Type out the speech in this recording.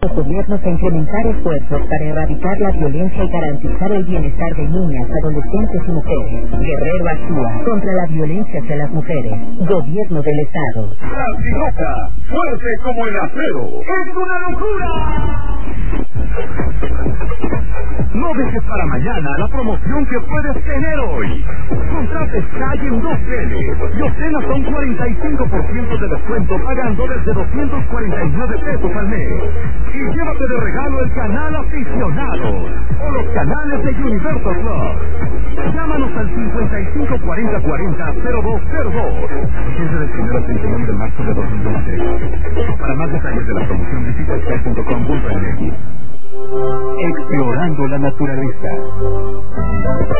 Los gobiernos a incrementar esfuerzos para erradicar la violencia y garantizar el bienestar de niñas, adolescentes y mujeres. Guerrero actúa contra la violencia hacia las mujeres. Gobierno del Estado. Antiloca, fuerte como el acero. ¡Es una locura! No dejes para mañana la promoción que puedes tener hoy. Contrate Sky en 2L y obtén hasta un 45% de descuento pagando desde 249 pesos al mes. Y llévate de regalo el canal Aficionados o los canales de Universo Club. Llámanos al 554040-0202. Vigencia del 1 al 31 de marzo de 2023. Para más detalles de la promoción visita sky.com.mx. Explorando la naturaleza.